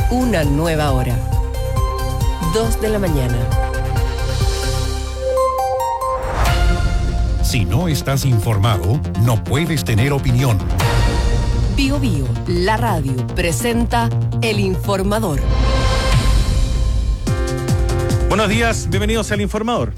Una nueva hora. 2 de la mañana. Si no estás informado, no puedes tener opinión. Bío Bío, la radio, presenta El Informador. Buenos días, bienvenidos al Informador.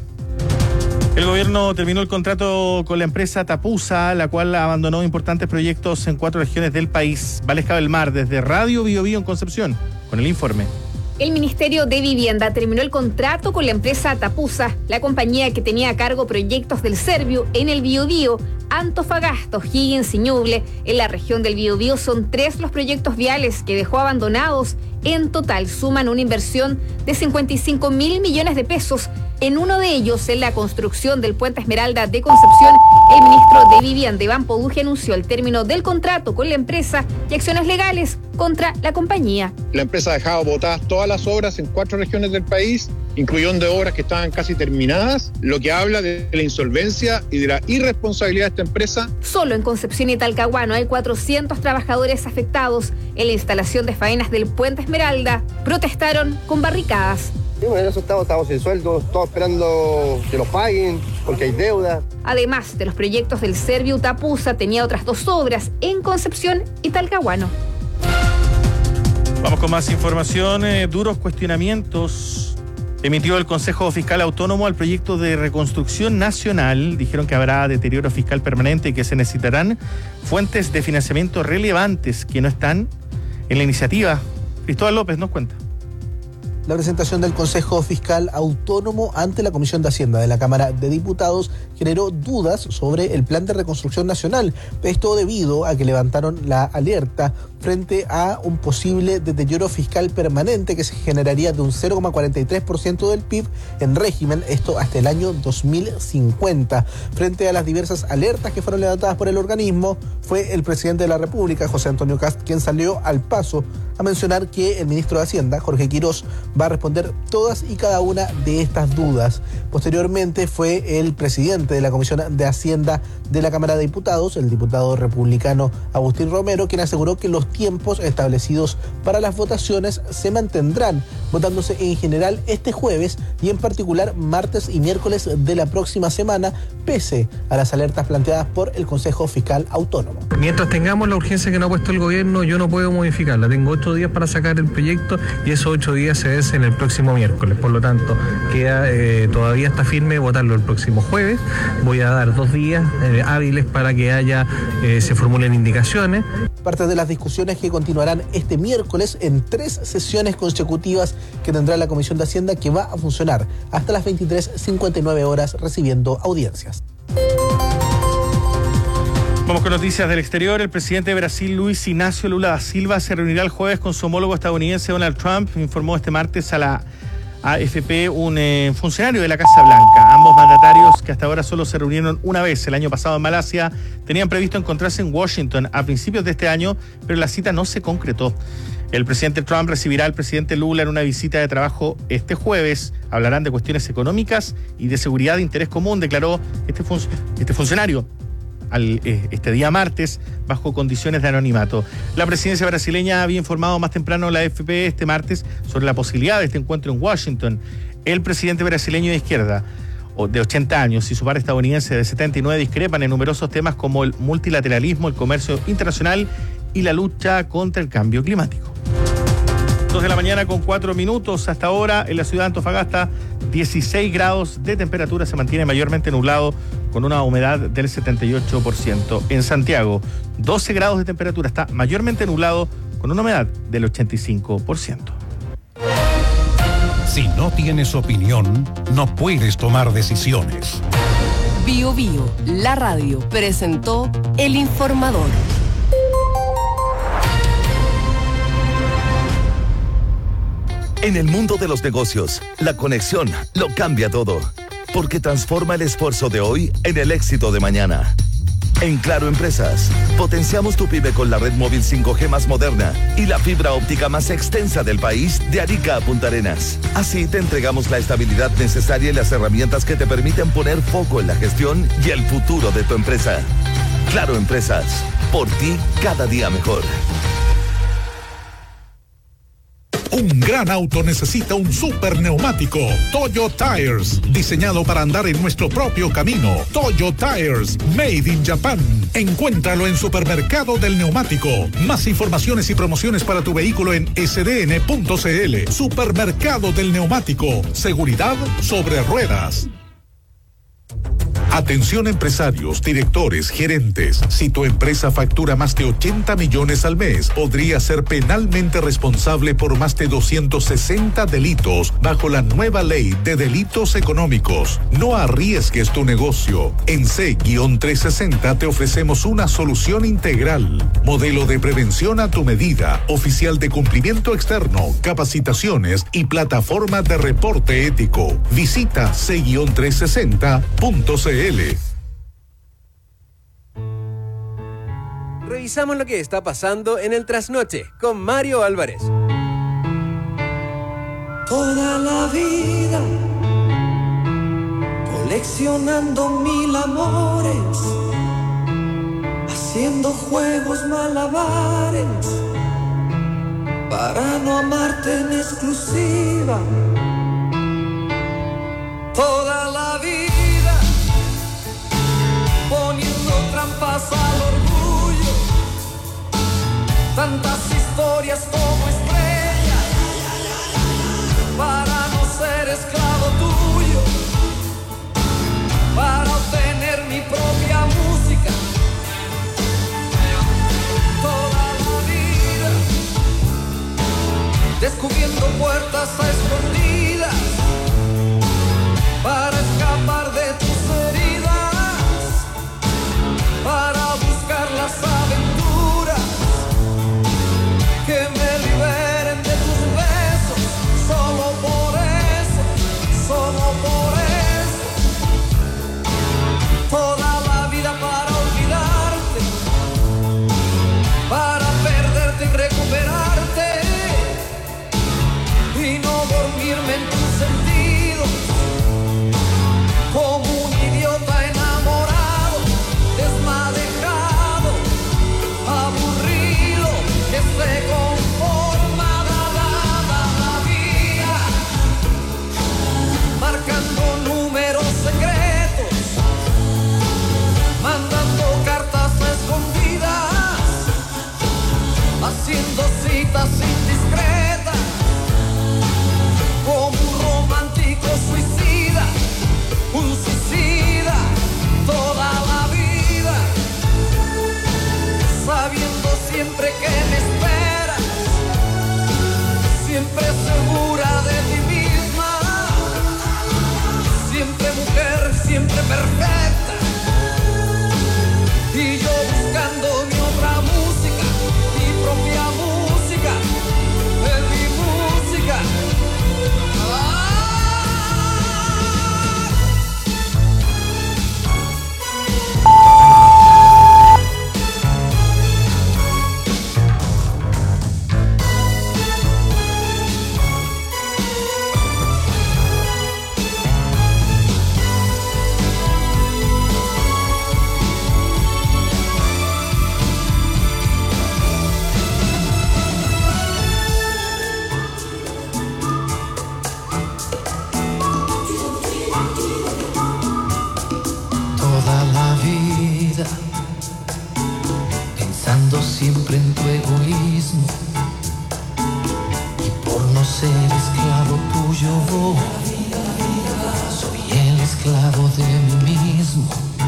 El gobierno terminó el contrato con la empresa Tapusa, la cual abandonó importantes proyectos en 4 regiones del país. Valesca del Mar, desde Radio Bío Bío en Concepción, con el informe. El Ministerio de Vivienda terminó el contrato con la empresa Tapusa, la compañía que tenía a cargo proyectos del Serviu en el Biobío, Antofagasta, O'Higgins y Ñuble. En la región del Biobío son 3 los proyectos viales que dejó abandonados. En total suman una inversión de 55.000 millones de pesos. En uno de ellos, en la construcción del Puente Esmeralda de Concepción, el ministro de Vivienda, Iván Poduje, anunció el término del contrato con la empresa y acciones legales contra la compañía. La empresa ha dejado botadas todas las obras en 4 regiones del país, incluyendo obras que estaban casi terminadas, lo que habla de la insolvencia y de la irresponsabilidad de esta empresa. Solo en Concepción y Talcahuano hay 400 trabajadores afectados. En la instalación de faenas del Puente Esmeralda protestaron con barricadas. Sí, bueno, en eso estamos sin sueldo, todos esperando que los paguen, porque hay deuda. Además de los proyectos del Serviu, Tapusa tenía otras 2 obras en Concepción y Talcahuano. Vamos con más información. Duros cuestionamientos emitió el Consejo Fiscal Autónomo al proyecto de reconstrucción nacional. Dijeron que habrá deterioro fiscal permanente y que se necesitarán fuentes de financiamiento relevantes que no están en la iniciativa. Cristóbal López nos cuenta. La presentación del Consejo Fiscal Autónomo ante la Comisión de Hacienda de la Cámara de Diputados generó dudas sobre el plan de reconstrucción nacional. Esto debido a que levantaron la alerta frente a un posible deterioro fiscal permanente que se generaría de un 0,43% del PIB en régimen, esto hasta el año 2050. Frente a las diversas alertas que fueron levantadas por el organismo, fue el presidente de la República, José Antonio Kast, quien salió al paso a mencionar que el ministro de Hacienda, Jorge Quirós, va a responder todas y cada una de estas dudas. Posteriormente fue el presidente de la Comisión de Hacienda de la Cámara de Diputados, el diputado republicano Agustín Romero, quien aseguró que los tiempos establecidos para las votaciones se mantendrán, votándose en general este jueves y en particular martes y miércoles de la próxima semana, pese a las alertas planteadas por el Consejo Fiscal Autónomo. Mientras tengamos la urgencia que nos ha puesto el gobierno, yo no puedo modificarla. Tengo 8 días para sacar el proyecto y esos 8 días se vencen el próximo miércoles. Por lo tanto, queda todavía está firme votarlo el próximo jueves. Voy a dar 2 días hábiles para que se formulen indicaciones. Parte de las discusiones que continuarán este miércoles en 3 sesiones consecutivas que tendrá la Comisión de Hacienda, que va a funcionar hasta las 23:59 horas recibiendo audiencias. Vamos con noticias del exterior. El presidente de Brasil, Luis Inácio Lula da Silva, se reunirá el jueves con su homólogo estadounidense Donald Trump, informó este martes a la AFP un funcionario de la Casa Blanca. Ambos mandatarios, que hasta ahora solo se reunieron una vez el año pasado en Malasia, tenían previsto encontrarse en Washington a principios de este año, pero la cita no se concretó. El presidente Trump recibirá al presidente Lula en una visita de trabajo este jueves. Hablarán de cuestiones económicas y de seguridad de interés común, declaró este funcionario este día martes, bajo condiciones de anonimato. La presidencia brasileña había informado más temprano a la AFP este martes sobre la posibilidad de este encuentro en Washington. El presidente brasileño de izquierda, de 80 años, y su par estadounidense de 79 discrepan en numerosos temas como el multilateralismo, el comercio internacional y la lucha contra el cambio climático. 2 de la mañana con 4 minutos. Hasta ahora en la ciudad de Antofagasta, 16 grados de temperatura, se mantiene mayormente nublado con una humedad del 78%. En Santiago, 12 grados de temperatura, está mayormente nublado con una humedad del 85%. Si no tienes opinión, no puedes tomar decisiones. Bío Bío, la radio, presentó El Informador. En el mundo de los negocios, la conexión lo cambia todo, porque transforma el esfuerzo de hoy en el éxito de mañana. En Claro Empresas, potenciamos tu pyme con la red móvil 5G más moderna y la fibra óptica más extensa del país, de Arica a Punta Arenas. Así te entregamos la estabilidad necesaria y las herramientas que te permiten poner foco en la gestión y el futuro de tu empresa. Claro Empresas, por ti cada día mejor. Un gran auto necesita un super neumático. Toyo Tires, diseñado para andar en nuestro propio camino. Toyo Tires, made in Japan. Encuéntralo en Supermercado del Neumático. Más informaciones y promociones para tu vehículo en sdn.cl. Supermercado del Neumático. Seguridad sobre ruedas. Atención empresarios, directores, gerentes. Si tu empresa factura más de 80 millones al mes, podría ser penalmente responsable por más de 260 delitos bajo la nueva ley de delitos económicos. No arriesgues tu negocio. En C-360 te ofrecemos una solución integral. Modelo de prevención a tu medida, oficial de cumplimiento externo, capacitaciones y plataforma de reporte ético. Visita C-360.cl. Revisamos lo que está pasando en el trasnoche con Mario Álvarez. Toda la vida coleccionando 1000 amores, haciendo juegos malabares para no amarte en exclusiva. Toda la vida poniendo trampas al orgullo, tantas historias como estrellas, para no ser esclavo tuyo, para obtener mi propia música. Toda la vida descubriendo puertas a escondidas, para escapar de tus heridas, para buscar las aventuras que me liberen de tus besos. Solo por eso, solo por eso. Toda la vida para olvidarte, para perderte y recuperarte, y no dormirme en tus sentidos, como un idiota enamorado, desmadejado, aburrido, que se conforma la vida, marcando números secretos, mandando cartas escondidas, haciendo citas indiscretas, como un romántico suicida, un suicida. Toda la vida sabiendo siempre que me esperas, siempre segura de ti misma, siempre mujer, siempre perfecta, y yo buscando mi otra música, mi propia música, mi música. Pensando siempre en tu egoísmo, y por no ser esclavo tuyo, soy el esclavo de mí mismo.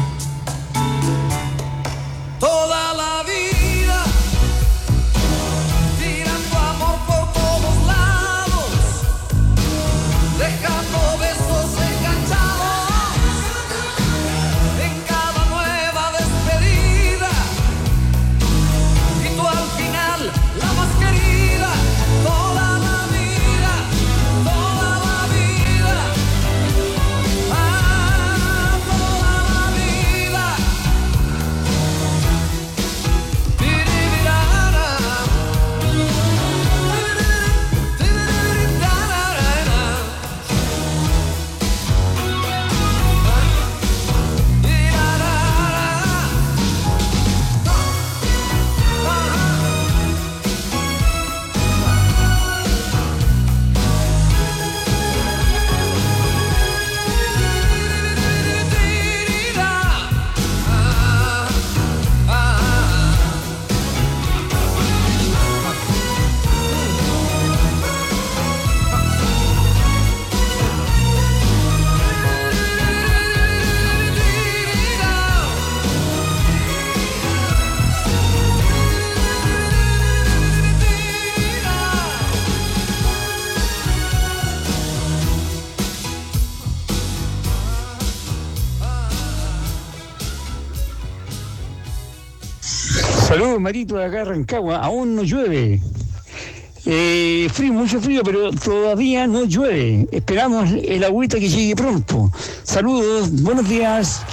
Toda la vida tirando amor por todos lados, dejando besos enganchados en cada nueva despedida, y tú al final la más querida. Toda la vida, toda la vida. Saludos, Marito, de acá de Rancagua. Aún no llueve. Frío, mucho frío, pero todavía no llueve. Esperamos el agüita que llegue pronto. Saludos, buenos días.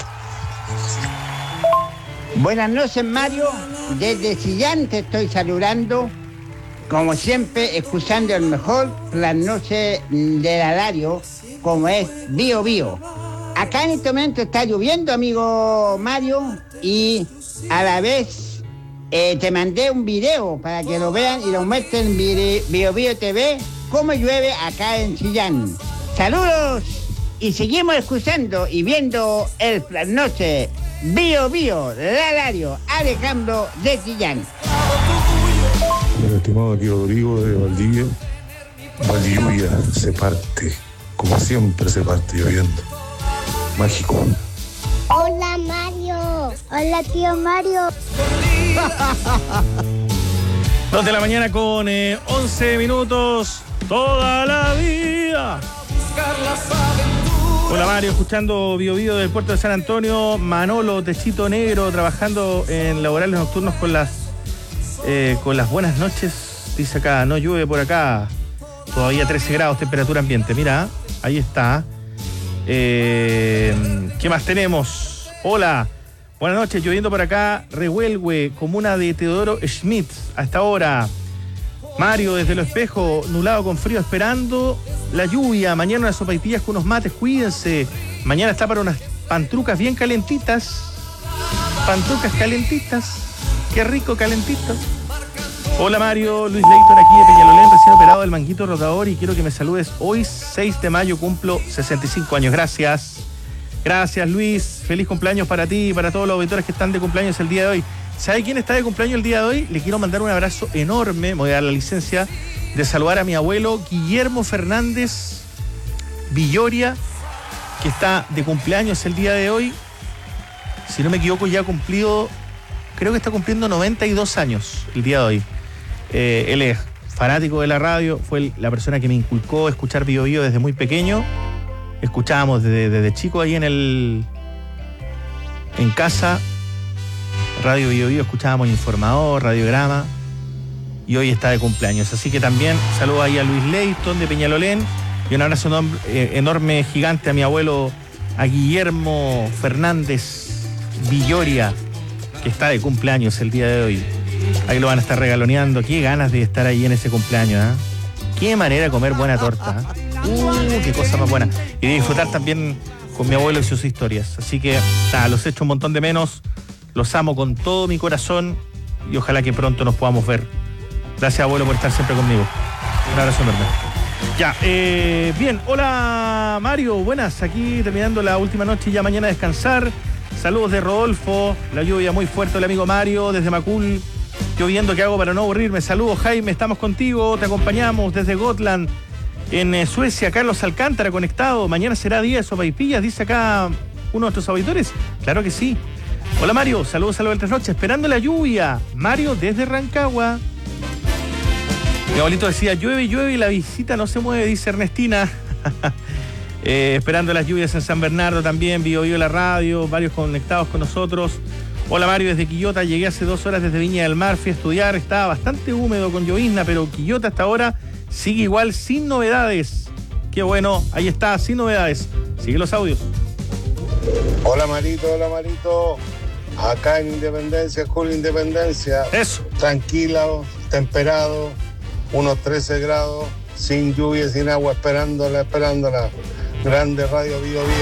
Buenas noches, Mario. Desde Chillán te estoy saludando. Como siempre, escuchando el mejor las noches del horario, como es Bio Bio. Acá en este momento está lloviendo, amigo Mario, y a la vez te mandé un video para que lo vean y lo muestren en Bio Bio TV, cómo llueve acá en Chillán. Saludos y seguimos escuchando y viendo el las noches Bio Bio, la radio, Alejandro de Chillán. El estimado aquí Rodrigo de Valdivia, Valdivia se parte, como siempre se parte lloviendo. Mágico. Hola Mario, hola tío Mario. 2 de la mañana con 11 minutos, toda la vida. Hola Mario, escuchando Bio Bio del puerto de San Antonio. Manolo, Techito Negro, trabajando en laborales nocturnos con las buenas noches. Dice acá, no llueve por acá. Todavía 13 grados, temperatura ambiente. Mira, ahí está. ¿Qué más tenemos? Hola, buenas noches, lloviendo por acá. Revuelgue, comuna de Teodoro Schmidt, a esta hora. Mario, desde Lo Espejo, nublado con frío, esperando la lluvia. Mañana unas sopaitillas con unos mates, cuídense. Mañana está para unas pantrucas bien calentitas. Pantrucas calentitas. Qué rico, calentito. Hola Mario, Luis Leighton aquí de Peñalolén, recién operado del manguito rotador y quiero que me saludes. Hoy, 6 de mayo, cumplo 65 años. Gracias. Gracias, Luis. Feliz cumpleaños para ti y para todos los auditores que están de cumpleaños el día de hoy. ¿Sabe quién está de cumpleaños el día de hoy? Le quiero mandar un abrazo enorme. Me voy a dar la licencia de saludar a mi abuelo Guillermo Fernández Villoria, que está de cumpleaños el día de hoy. Si no me equivoco, ya ha cumplido, creo que está cumpliendo 92 años el día de hoy. Él es fanático de la radio, fue la persona que me inculcó escuchar Bio Bio desde muy pequeño. Escuchábamos desde chico ahí en casa, Radio Bio Bio, escuchábamos Informador, Radiograma, y hoy está de cumpleaños. Así que también saludo ahí a Luis Leighton de Peñalolén y un abrazo enorme, gigante a mi abuelo, a Guillermo Fernández Villoria, que está de cumpleaños el día de hoy. Ahí lo van a estar regaloneando. Qué ganas de estar ahí en ese cumpleaños, ¿eh? Qué manera de comer buena torta, ¿eh? Qué cosa más buena. Y de disfrutar también con mi abuelo y sus historias. Así que, nada, los echo un montón de menos. Los amo con todo mi corazón y ojalá que pronto nos podamos ver. Gracias, abuelo, por estar siempre conmigo. Un abrazo enorme. Ya, bien. Hola, Mario. Buenas. Aquí terminando la última noche y ya mañana a descansar. Saludos de Rodolfo. La lluvia muy fuerte, el amigo Mario, desde Macul. Lloviendo, ¿qué hago para no aburrirme? Saludos, Jaime, estamos contigo, te acompañamos desde Gotland, en Suecia. Carlos Alcántara conectado. Mañana será día de sopaipillas, dice acá uno de nuestros auditores. Claro que sí. Hola Mario, saludos del Tres Noches, esperando la lluvia. Mario desde Rancagua. Mi abuelito decía, llueve y la visita no se mueve, dice Ernestina. Esperando las lluvias en San Bernardo también, Bio Bio la radio, varios conectados con nosotros. Hola Mario, desde Quillota, llegué hace 2 horas desde Viña del Mar, fui a estudiar, estaba bastante húmedo con llovizna, pero Quillota hasta ahora sigue igual, sin novedades. Qué bueno, ahí está, sin novedades. Sigue los audios. Hola Marito. Acá en Independencia, Julio Independencia. Eso. Tranquilo, temperado, unos 13 grados, sin lluvia, sin agua, esperándola. Grande Radio Bio Bio.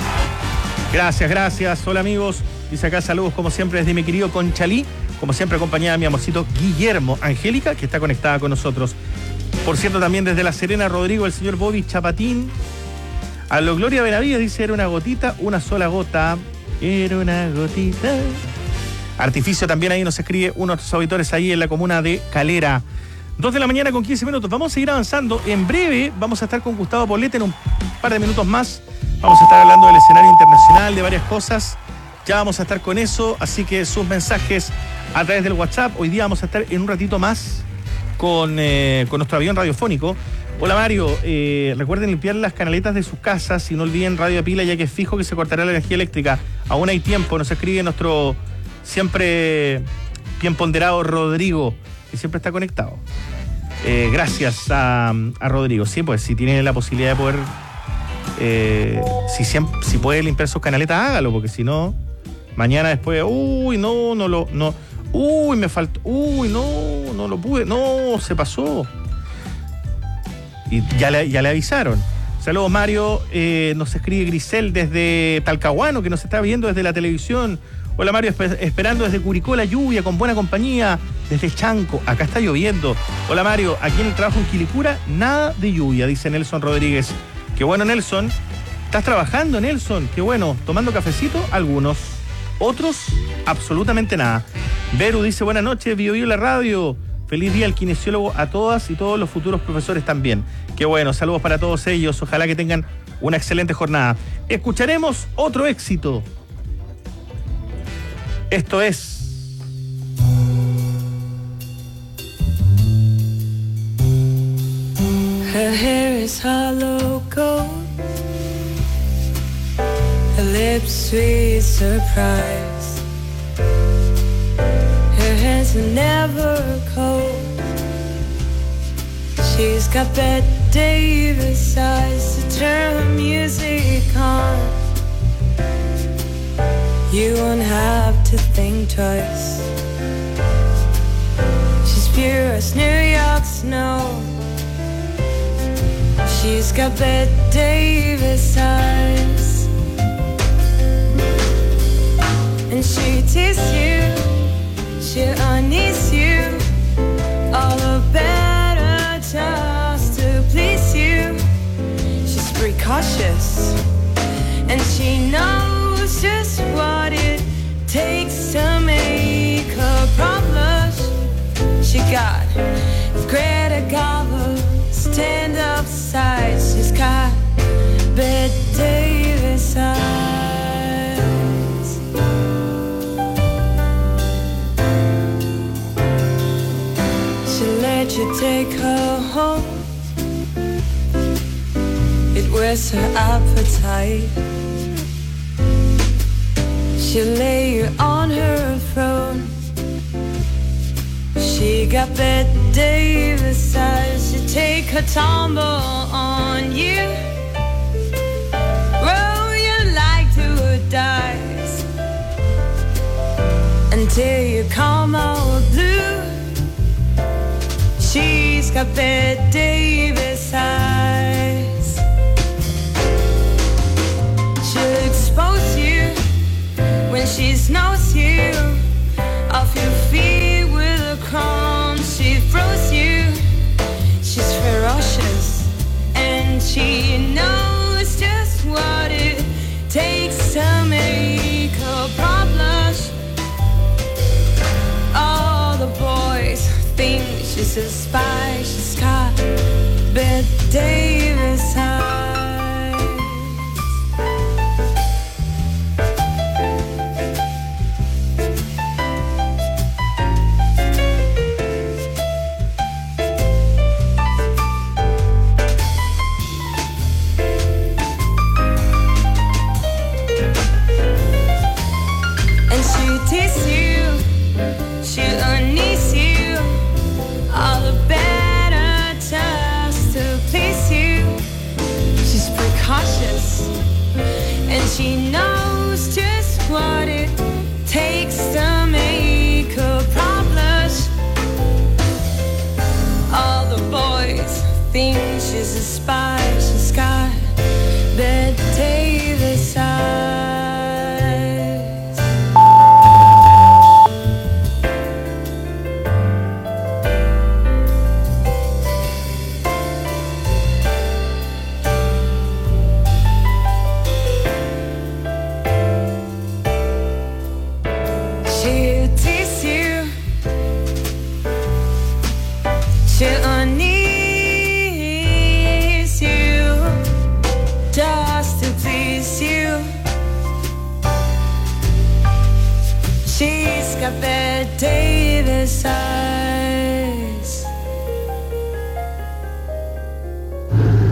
Gracias. Hola amigos. Dice acá, saludos como siempre desde mi querido Conchalí, como siempre acompañada de mi amorcito Guillermo. Angélica, que está conectada con nosotros. Por cierto, también desde La Serena, Rodrigo, el señor Bobby Chapatín. A lo Gloria Benavides dice, era una gotita, una sola gota. Era una gotita. Artificio también ahí nos escribe uno de nuestros auditores ahí en la comuna de Calera. 2 de la mañana con 15 minutos. Vamos a seguir avanzando. En breve vamos a estar con Gustavo Poblete en un par de minutos más. Vamos a estar hablando del escenario internacional, de varias cosas. Ya vamos a estar con eso, así que sus mensajes a través del WhatsApp. Hoy día vamos a estar en un ratito más con nuestro avión radiofónico. Hola Mario, recuerden limpiar las canaletas de sus casas y no olviden radio de pila, ya que es fijo que se cortará la energía eléctrica. Aún hay tiempo, nos escribe nuestro siempre bien ponderado Rodrigo, que siempre está conectado. Gracias a Rodrigo. Sí, pues si tiene la posibilidad de poder, si puede limpiar sus canaletas, hágalo, porque si no, mañana después, me faltó, no lo pude, no, se pasó. Y ya le avisaron. Saludos, Mario. Nos escribe Grisel desde Talcahuano, que nos está viendo desde la televisión. Hola, Mario, esperando desde Curicó la lluvia, con buena compañía, desde Chanco. Acá está lloviendo. Hola, Mario, aquí en el trabajo en Quilicura, nada de lluvia, dice Nelson Rodríguez. Qué bueno, Nelson. ¿Estás trabajando, Nelson? Qué bueno. ¿Tomando cafecito? Algunos. Otros, absolutamente nada. Beru dice, buenas noches, Bio Bio la radio. Feliz día al kinesiólogo, a todas y todos los futuros profesores también. Qué bueno, saludos para todos ellos. Ojalá que tengan una excelente jornada. Escucharemos otro éxito. Esto es... Her hair is hollow gold, her lips sweet surprise, her hands are never cold, she's got Bette Davis eyes to turn her music on. You won't have to think twice. She's pure as New York snow. She's got Bette Davis eyes, and she teases you, she unease you, all the better just to please you. She's precautious, and she knows just what it takes to make her problem. She got Greta Garbo stand-up sides. She's got Bette Davis eyes. She'll let you take her home. It wears her appetite. She'll lay you on her throne. She got Bette Davis eyes. She'll take her tumble on you. Roll you like to a dice until you come out blue. She's got Bette Davis eyes. She'll expose you when she knows you off your feet with a crumb. She throws you. She's ferocious and she knows just what it takes to make her problems. All the boys think she's a spy. She's got Bette Davis eyes. She knows just what it takes to make her problems. All the boys think she's a spy. She's got Bette Davis eyes. Bette Davis eyes.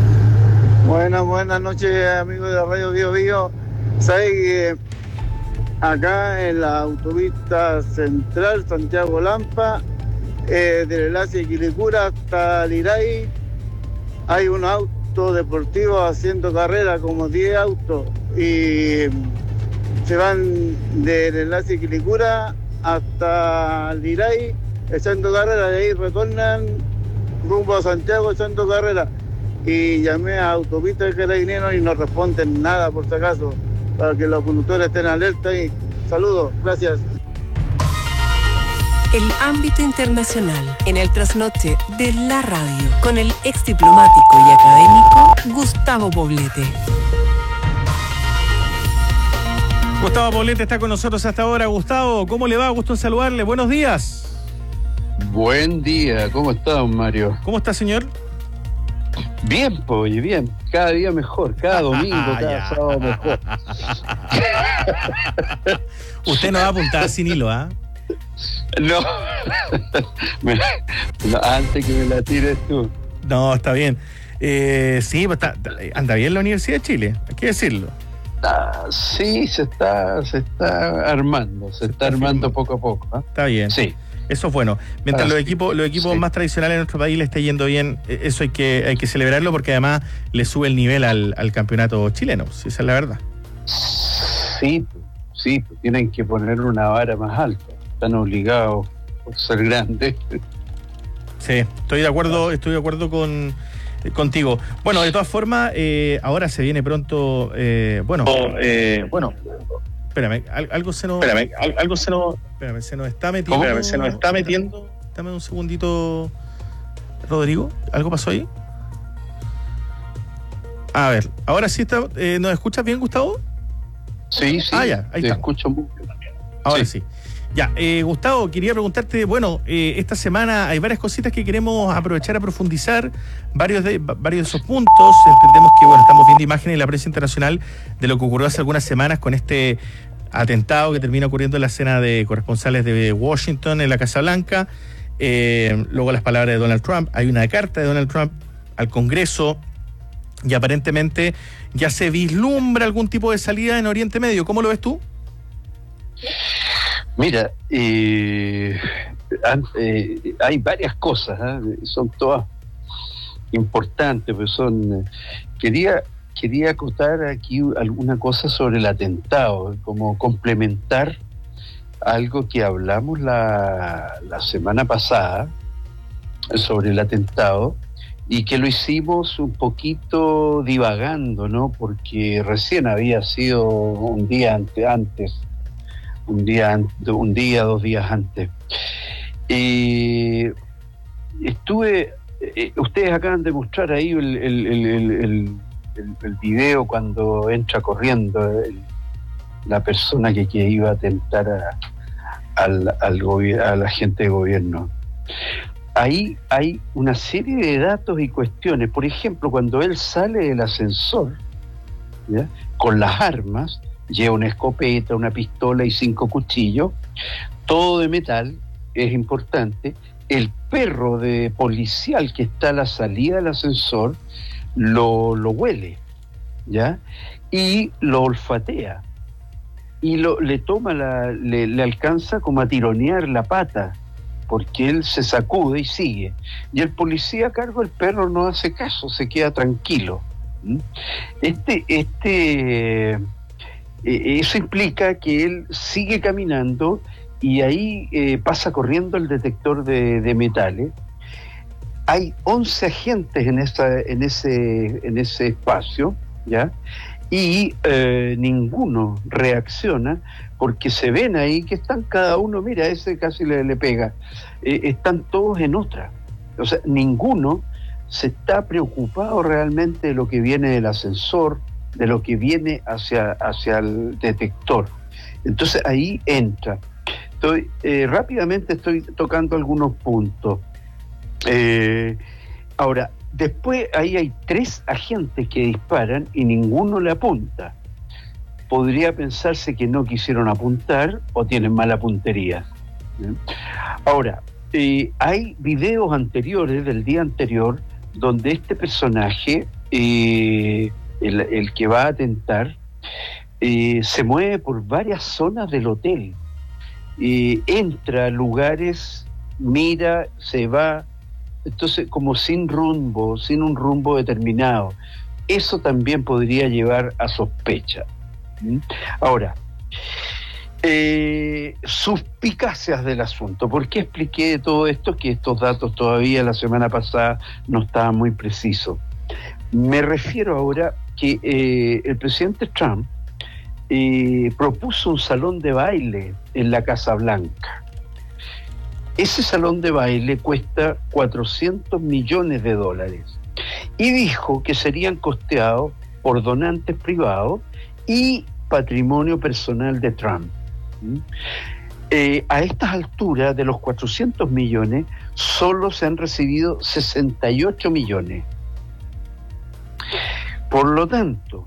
Buenas noches, amigos de Radio Bio Bio. Sabes que acá en la autopista central Santiago Lampa, del enlace de Quilicura hasta Liray, hay un auto deportivo haciendo carrera, como 10 autos, y se van del enlace de Quilicura hasta Liray echando carrera, de ahí retornan rumbo a Santiago echando carrera. Y llamé a Autopista de Carabineros y no responden nada, por si acaso, para que los conductores estén alerta. Y saludos, gracias. El ámbito internacional en el trasnoche de la radio con el ex diplomático y académico Gustavo Poblete. Gustavo Poblete está con nosotros hasta ahora. Gustavo, ¿cómo le va? Gusto en saludarle. Buenos días. Buen día, ¿cómo está, don Mario? ¿Cómo está, señor? Bien, pues, bien. Cada día mejor, cada domingo, cada sábado mejor. Usted no va a apuntar sin hilo, ¿ah? No. No, antes que me la tires tú. No, está bien. Sí, pues anda bien la Universidad de Chile, hay que decirlo. Sí, se está armando, se está armando poco a poco, ¿eh? Está bien. Sí. Eso es bueno. Mientras los equipos sí, más tradicionales de nuestro país le esté yendo bien, eso hay que celebrarlo, porque además le sube el nivel al campeonato chileno, si esa es la verdad. Sí, tienen que poner una vara más alta. Están obligados por ser grandes. Sí, estoy de acuerdo contigo. Bueno, de todas formas, ahora se viene pronto, Espérame, algo se nos está metiendo. ¿Cómo? Se nos está metiendo. Dame un segundito, Rodrigo. ¿Algo pasó ahí? A ver, ahora sí está. ¿Nos escuchas bien, Gustavo? Sí. Ya, ahí está. Escucho muy bien. Ahora sí. Ya, Gustavo, quería preguntarte, esta semana hay varias cositas que queremos aprovechar a profundizar, varios de esos puntos. Entendemos que, estamos viendo imágenes en la prensa internacional de lo que ocurrió hace algunas semanas con este atentado que termina ocurriendo en la cena de corresponsales de Washington en la Casa Blanca. Luego las palabras de Donald Trump. Hay una carta de Donald Trump al Congreso y aparentemente ya se vislumbra algún tipo de salida en Oriente Medio. ¿Cómo lo ves tú? Mira, hay varias cosas, son todas importantes, pero quería acotar aquí alguna cosa sobre el atentado, como complementar algo que hablamos la semana pasada sobre el atentado, y que lo hicimos un poquito divagando, ¿no? Porque recién había sido un día, 2 días antes. Ustedes acaban de mostrar ahí el video cuando entra corriendo la persona que iba a atentar a la gente de gobierno. Ahí hay una serie de datos y cuestiones. Por ejemplo, cuando él sale del ascensor, ¿ya?, con las armas, lleva una escopeta, una pistola y 5 cuchillos, todo de metal, es importante. El perro de policial que está a la salida del ascensor lo huele, ¿ya?, y lo olfatea, y le alcanza como a tironear la pata, porque él se sacude y sigue, y el policía a cargo del perro no hace caso, se queda tranquilo. Eso implica que él sigue caminando, y ahí pasa corriendo el detector de metales. Hay 11 agentes en ese espacio, ¿ya?, y ninguno reacciona, porque se ven ahí que están cada uno, mira, ese casi le pega, están todos en otra. O sea, ninguno se está preocupado realmente de lo que viene del ascensor, de lo que viene hacia el detector. Entonces ahí entra. Rápidamente estoy tocando algunos puntos. Ahora, después ahí hay 3 agentes que disparan y ninguno le apunta. Podría pensarse que no quisieron apuntar o tienen mala puntería. Ahora, hay videos anteriores, del día anterior, donde este personaje, el que va a atentar, se mueve por varias zonas del hotel, entra a lugares, mira, se va, entonces como sin un rumbo determinado. Eso también podría llevar a sospecha. Ahora, suspicacias del asunto. ¿Por qué expliqué todo esto? Que estos datos todavía la semana pasada no estaban muy precisos. Me refiero ahora que el presidente Trump propuso un salón de baile en la Casa Blanca. Ese salón de baile cuesta $400 millones y dijo que serían costeados por donantes privados y patrimonio personal de Trump. A estas alturas, de los 400 millones, solo se han recibido 68 millones. Por lo tanto,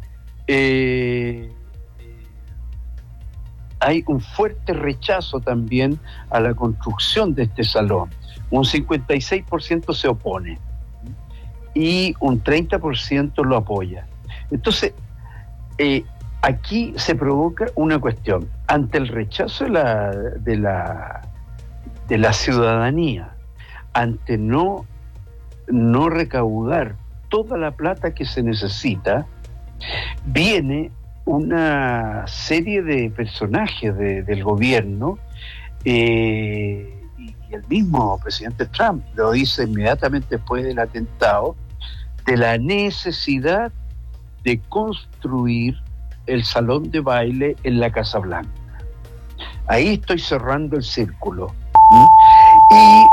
hay un fuerte rechazo también a la construcción de este salón. Un 56% se opone y un 30% lo apoya. Entonces, aquí se provoca una cuestión. Ante el rechazo de la ciudadanía, ante no recaudar toda la plata que se necesita, viene una serie de personajes del gobierno, y el mismo presidente Trump lo dice inmediatamente después del atentado, de la necesidad de construir el salón de baile en la Casa Blanca. Ahí estoy cerrando el círculo. Y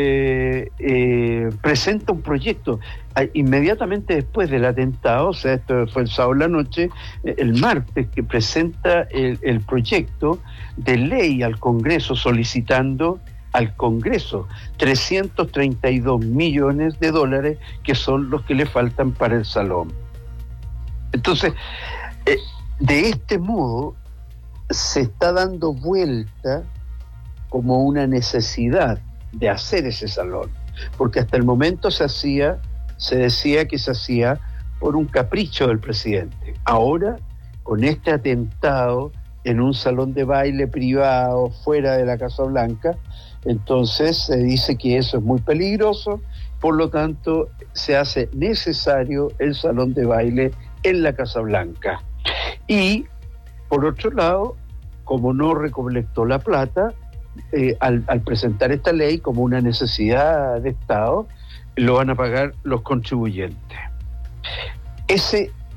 presenta un proyecto inmediatamente después del atentado, o sea, esto fue el sábado en la noche, el martes, que presenta el proyecto de ley al Congreso, solicitando al Congreso $332 millones, que son los que le faltan para el salón. Entonces, de este modo se está dando vuelta como una necesidad de hacer ese salón, porque hasta el momento se decía que se hacía por un capricho del presidente. Ahora, con este atentado en un salón de baile privado fuera de la Casa Blanca, entonces se dice que eso es muy peligroso, por lo tanto se hace necesario el salón de baile en la Casa Blanca. Y por otro lado, como no recolectó la plata, al presentar esta ley como una necesidad de Estado, lo van a pagar los contribuyentes. Es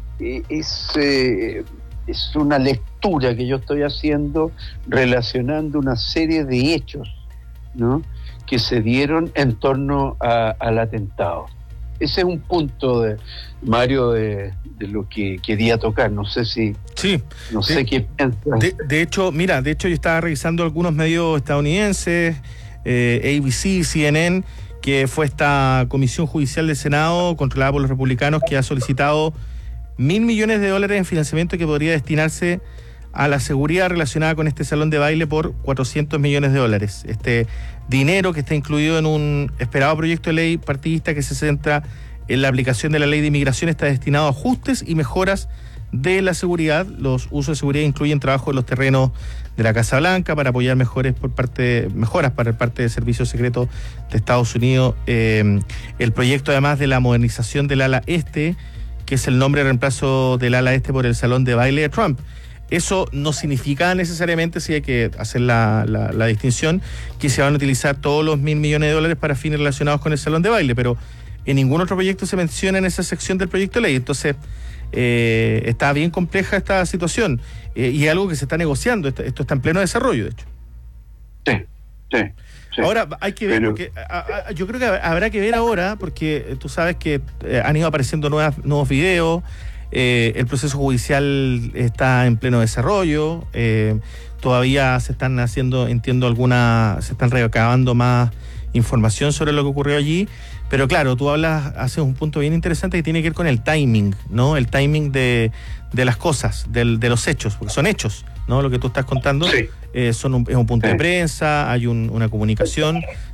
una lectura que yo estoy haciendo relacionando una serie de hechos, ¿no?, que se dieron en torno al atentado. Ese es un punto, Mario, de lo que quería tocar. No sé si... Sí. No sé qué piensas. De hecho, yo estaba revisando algunos medios estadounidenses, ABC, CNN, que fue esta comisión judicial del Senado, controlada por los republicanos, que ha solicitado $1.000 millones en financiamiento que podría destinarse a la seguridad relacionada con este salón de baile por $400 millones. Este dinero, que está incluido en un esperado proyecto de ley partidista que se centra en la aplicación de la ley de inmigración, está destinado a ajustes y mejoras de la seguridad. Los usos de seguridad incluyen trabajo en los terrenos de la Casa Blanca para apoyar mejoras para el parte de servicios secretos de Estados Unidos. El proyecto, además de la modernización del ala este, que es el nombre de reemplazo del ala este por el salón de baile de Trump. Eso no significa necesariamente, si hay que hacer la distinción, que se van a utilizar todos los $1.000 millones para fines relacionados con el salón de baile, pero en ningún otro proyecto se menciona en esa sección del proyecto de ley. Entonces, está bien compleja esta situación, y es algo que se está negociando. Esto está en pleno desarrollo, de hecho. Sí. Ahora hay que ver, porque yo creo que habrá que ver ahora, porque tú sabes que han ido apareciendo nuevos videos. El proceso judicial está en pleno desarrollo, todavía se están haciendo, se están recabando más información sobre lo que ocurrió allí, pero claro, tú haces un punto bien interesante que tiene que ver con el timing, ¿no? El timing de las cosas, de los hechos, porque son hechos, ¿no? Lo que tú estás contando, sí. Es un punto de prensa, hay una comunicación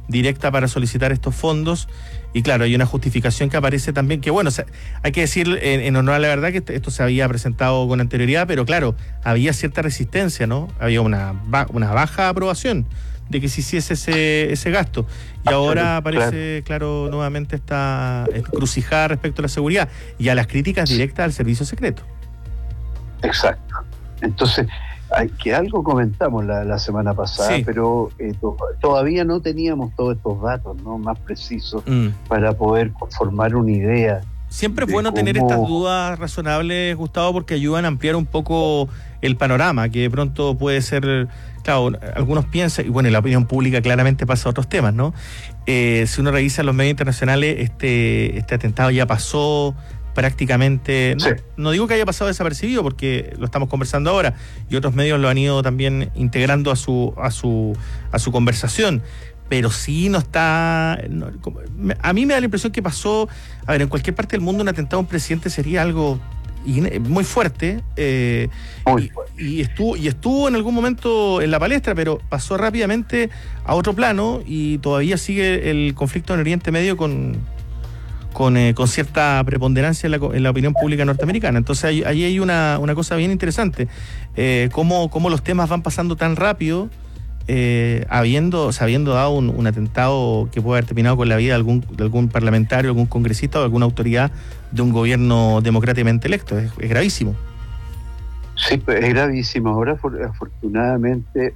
directa para solicitar estos fondos. Y claro, hay una justificación que aparece también, que bueno, hay que decir en honor a la verdad que esto se había presentado con anterioridad, pero claro, había cierta resistencia, ¿no? Había una baja aprobación de que se hiciese ese gasto. Y ahora aparece, claro, nuevamente esta encrucijada respecto a la seguridad y a las críticas directas al servicio secreto. Exacto. Entonces, que algo comentamos la semana pasada, sí, pero todavía no teníamos todos estos datos, ¿no?, más precisos para poder formar una idea. Siempre es bueno tener estas dudas razonables, Gustavo, porque ayudan a ampliar un poco el panorama, que de pronto puede ser, claro, algunos piensan, y bueno, la opinión pública claramente pasa a otros temas, ¿no? Si uno revisa los medios internacionales, este atentado ya pasó prácticamente, no digo que haya pasado desapercibido, porque lo estamos conversando ahora, y otros medios lo han ido también integrando a su conversación, pero sí no está... a mí me da la impresión que pasó... A ver, en cualquier parte del mundo un atentado a un presidente sería algo muy fuerte, y estuvo en algún momento en la palestra, pero pasó rápidamente a otro plano, y todavía sigue el conflicto en Oriente Medio con cierta preponderancia en la opinión pública norteamericana. Entonces ahí hay una cosa bien interesante, cómo los temas van pasando tan rápido, habiendo dado un atentado que puede haber terminado con la vida de algún parlamentario, algún congresista o alguna autoridad de un gobierno democráticamente electo. Es gravísimo. Sí, pues es gravísimo. Ahora, afortunadamente,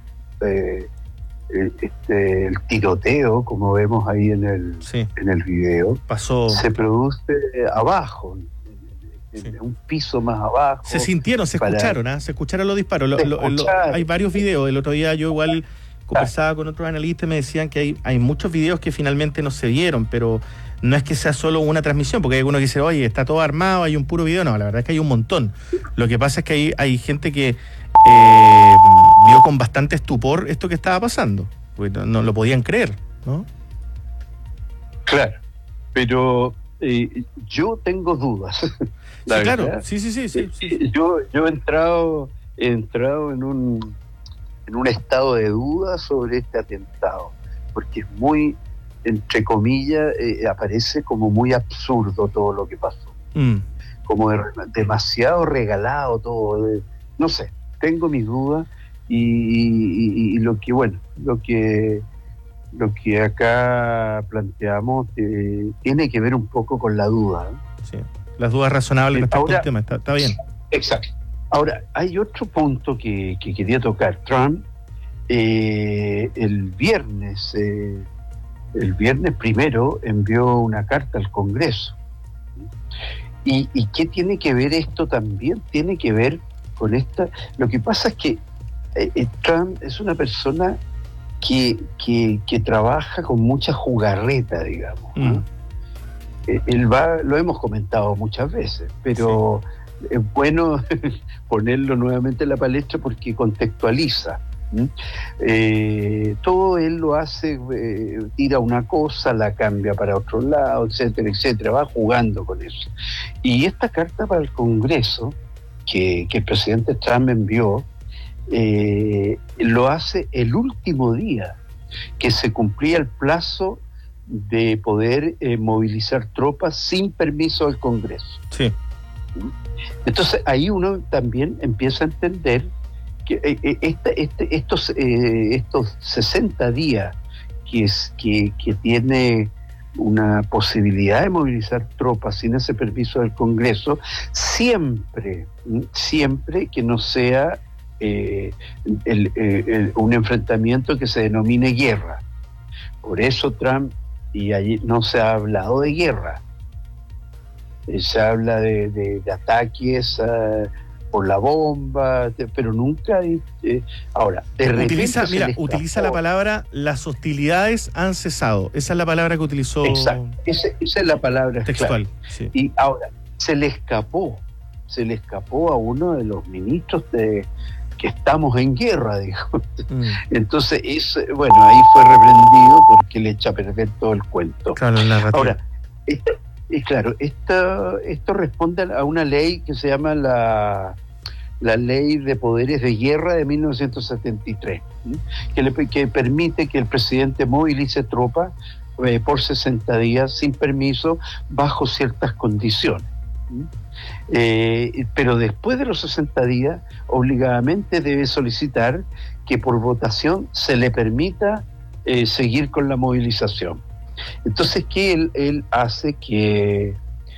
el tiroteo, como vemos ahí en el video, se produce abajo, en un piso más abajo. Se escucharon los disparos. Hay varios videos. El otro día yo igual conversaba con otros analistas y me decían que hay muchos videos que finalmente no se vieron, pero no es que sea solo una transmisión, porque hay algunos que dicen, oye, está todo armado, hay un puro video. No, la verdad es que hay un montón. Lo que pasa es que hay gente que vio con bastante estupor esto que estaba pasando, porque no lo podían creer, ¿no? Claro, pero yo tengo dudas. Claro, sí. Yo he entrado en un estado de duda sobre este atentado, porque es muy, entre comillas, aparece como muy absurdo todo lo que pasó, como demasiado regalado todo, no sé, tengo mis dudas, y lo que acá planteamos tiene que ver un poco con la duda, ¿eh? Sí, las dudas razonables respecto al tema, está bien. Exacto. Ahora, hay otro punto que quería tocar. Trump, el viernes primero envió una carta al Congreso. ¿Y qué tiene que ver esto también? Tiene que ver con esta... Lo que pasa es que Trump es una persona que trabaja con mucha jugarreta, digamos, ¿no? Lo hemos comentado muchas veces, pero es bueno ponerlo nuevamente en la palestra porque contextualiza. Todo él lo hace, tira una cosa, la cambia para otro lado, etcétera, va jugando con eso. Y esta carta para el Congreso que el presidente Trump envió, lo hace el último día que se cumplía el plazo de poder movilizar tropas sin permiso del Congreso. Sí. Entonces ahí uno también empieza a entender que estos 60 días que tiene una posibilidad de movilizar tropas sin ese permiso del Congreso, siempre que no sea un enfrentamiento que se denomine guerra. Por eso Trump, y allí no se ha hablado de guerra, se habla de ataques por la bomba, pero nunca ahora de repente utiliza la palabra "las hostilidades han cesado". Esa es la palabra que utilizó. Exacto, esa es la palabra textual, sí. Y ahora se le escapó a uno de los ministros que estamos en guerra, digamos. Entonces ahí fue reprendido porque le echa a perder todo el cuento. Claro, el narrativo. Ahora, esto responde a una ley que se llama la la ley de poderes de guerra de 1973, que permite que el presidente movilice tropas por 60 días sin permiso bajo ciertas condiciones. Pero después de los 60 días, obligadamente debe solicitar que por votación se le permita seguir con la movilización. Entonces, ¿qué él hace? Que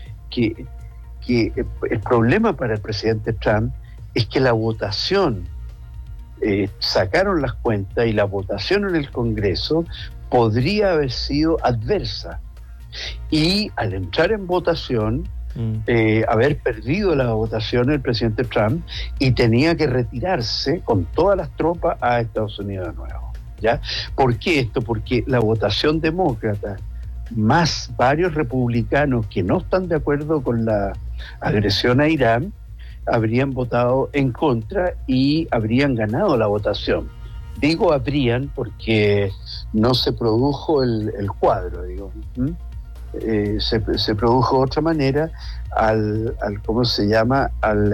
el problema para el presidente Trump es que la votación, sacaron las cuentas y la votación en el Congreso podría haber sido adversa. Y al entrar en votación, haber perdido la votación el presidente Trump y tenía que retirarse con todas las tropas a Estados Unidos de nuevo. ¿Ya? ¿Por qué esto? Porque la votación demócrata más varios republicanos que no están de acuerdo con la agresión a Irán habrían votado en contra y habrían ganado la votación. Digo habrían porque no se produjo el cuadro, digo. Se produjo de otra manera al ¿cómo se llama?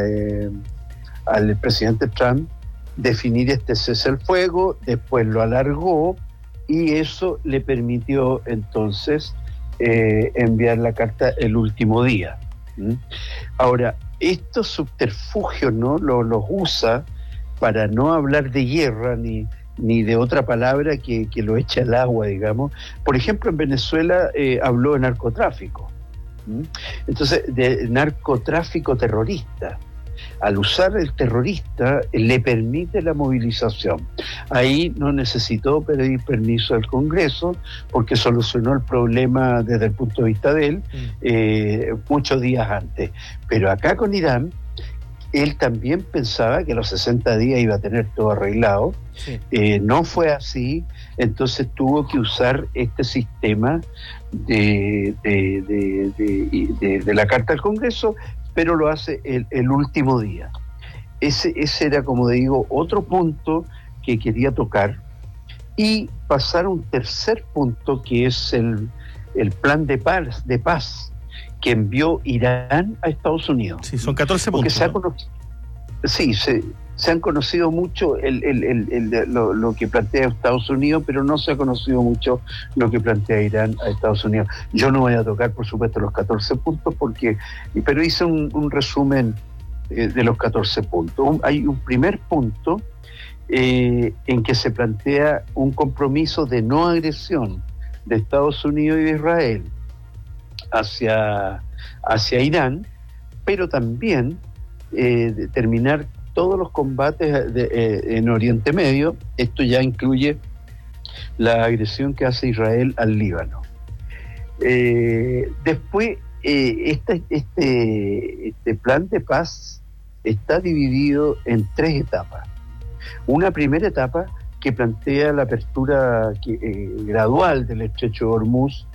Al presidente Trump definir este cese al fuego, después lo alargó y eso le permitió entonces enviar la carta el último día. Ahora, estos subterfugios, ¿no? Los usa para no hablar de guerra ni de otra palabra que lo eche al agua, digamos. Por ejemplo, en Venezuela habló de narcotráfico. Entonces, de narcotráfico terrorista. Al usar el terrorista, le permite la movilización. Ahí no necesitó pedir permiso al Congreso porque solucionó el problema desde el punto de vista de él muchos días antes. Pero acá con Irán, él también pensaba que a los 60 días iba a tener todo arreglado. Sí. No fue así, entonces tuvo que usar este sistema de la carta al Congreso, pero lo hace el último día. Ese era, como digo, otro punto que quería tocar y pasar a un tercer punto que es el plan de paz que envió Irán a Estados Unidos. Sí, son 14 puntos. Se han conocido mucho lo que plantea Estados Unidos, pero no se ha conocido mucho lo que plantea Irán a Estados Unidos. Yo no voy a tocar, por supuesto, los 14 puntos, pero hice un resumen de los 14 puntos. Hay un primer punto en que se plantea un compromiso de no agresión de Estados Unidos y de Israel hacia Irán, pero también terminar todos los combates en Oriente Medio. Esto ya incluye la agresión que hace Israel al Líbano. Después, este plan de paz está dividido en 3 etapas. Una primera etapa que plantea la apertura gradual del estrecho de Hormuz,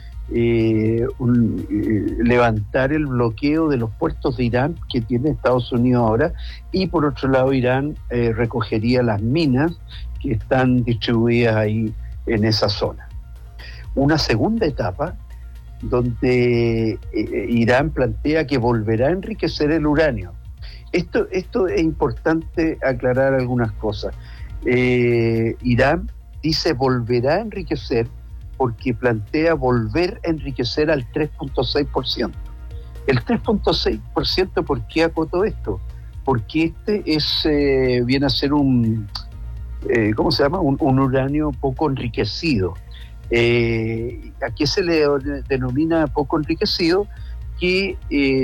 levantar el bloqueo de los puertos de Irán que tiene Estados Unidos ahora, y por otro lado Irán recogería las minas que están distribuidas ahí en esa zona. Una segunda etapa donde Irán plantea que volverá a enriquecer el uranio. Esto es importante aclarar algunas cosas. Irán dice volverá a enriquecer porque plantea volver a enriquecer al 3.6%. El 3.6%, ¿por qué acoto esto? Porque viene a ser un uranio poco enriquecido. ¿A qué se le denomina poco enriquecido? Que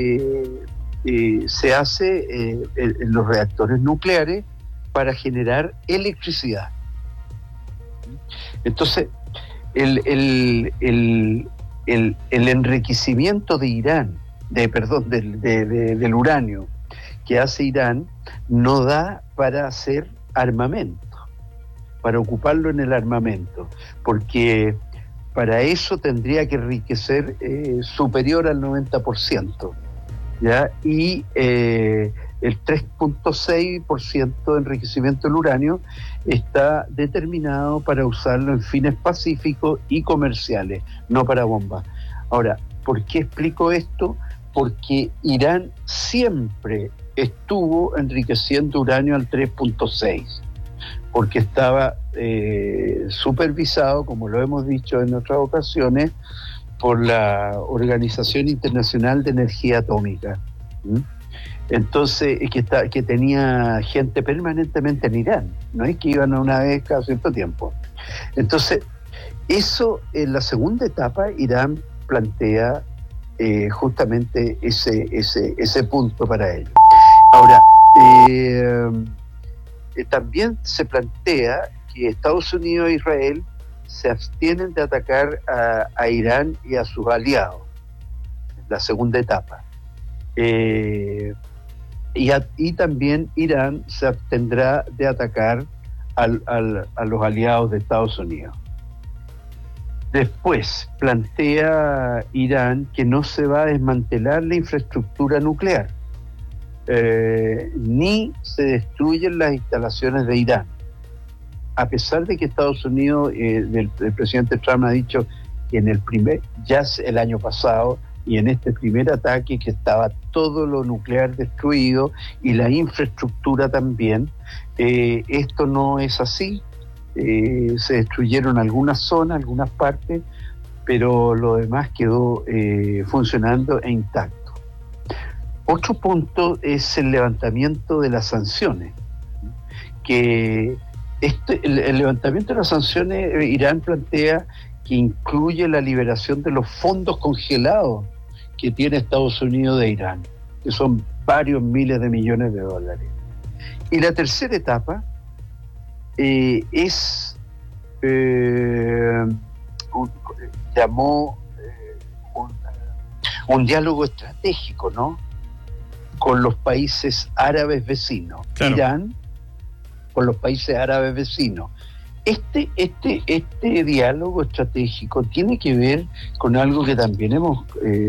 se hace en los reactores nucleares para generar electricidad. Entonces, el enriquecimiento de Irán, del uranio que hace Irán, no da para hacer armamento, para ocuparlo en el armamento, porque para eso tendría que enriquecer superior al 90%, ¿ya? Y el 3.6% de enriquecimiento del uranio está determinado para usarlo en fines pacíficos y comerciales, no para bombas. Ahora, ¿por qué explico esto? Porque Irán siempre estuvo enriqueciendo uranio al 3.6, porque estaba supervisado, como lo hemos dicho en otras ocasiones, por la Organización Internacional de Energía Atómica. Entonces, que tenía gente permanentemente en Irán, no es que iban una vez cada cierto tiempo. Entonces, eso en la segunda etapa, Irán plantea justamente ese punto para ello. Ahora, también se plantea que Estados Unidos e Israel se abstienen de atacar a Irán y a sus aliados, la segunda etapa. Y también Irán se abstendrá de atacar a los aliados de Estados Unidos. Después plantea Irán que no se va a desmantelar la infraestructura nuclear, ni se destruyen las instalaciones de Irán, a pesar de que Estados Unidos, el presidente Trump ha dicho que el año pasado y en este primer ataque, que estaba todo lo nuclear destruido y la infraestructura también. Esto no es así. Se destruyeron algunas zonas, algunas partes, pero lo demás quedó funcionando e intacto. Otro punto es el levantamiento de las sanciones, que el levantamiento de las sanciones, Irán plantea que incluye la liberación de los fondos congelados que tiene Estados Unidos de Irán, que son varios miles de millones de dólares. Y la tercera etapa llamó un diálogo estratégico, ¿no?, con los países árabes vecinos. Claro. Irán con los países árabes vecinos. Este diálogo estratégico tiene que ver con algo que también hemos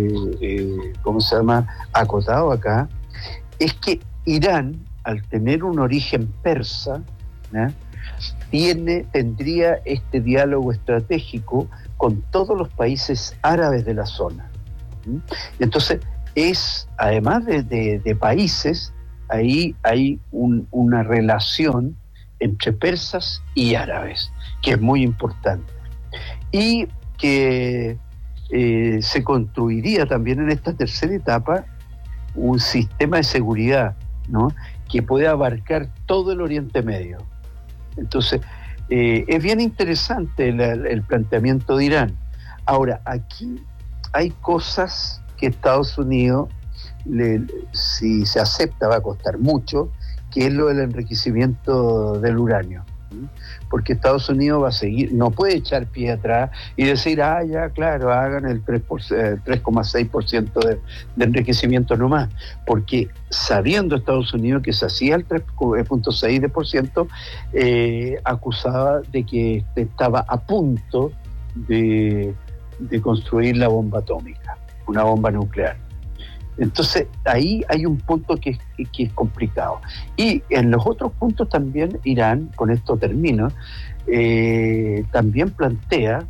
acotado acá, es que Irán, al tener un origen persa, ¿no?, tendría este diálogo estratégico con todos los países árabes de la zona. Entonces, además de países, ahí hay una relación entre persas y árabes, que es muy importante. Y que se construiría también en esta tercera etapa un sistema de seguridad, ¿no?, que pueda abarcar todo el Oriente Medio. Entonces, es bien interesante el planteamiento de Irán. Ahora, aquí hay cosas que Estados Unidos, si se acepta, va a costar mucho, que es lo del enriquecimiento del uranio. Porque Estados Unidos va a seguir, no puede echar pie atrás y decir, ya, claro, hagan el 3,6% de enriquecimiento nomás, porque sabiendo Estados Unidos que se hacía el 3,6%, acusaba de que estaba a punto de construir la bomba atómica, una bomba nuclear. Entonces, ahí hay un punto que es complicado. Y en los otros puntos también Irán, con esto termino, también plantea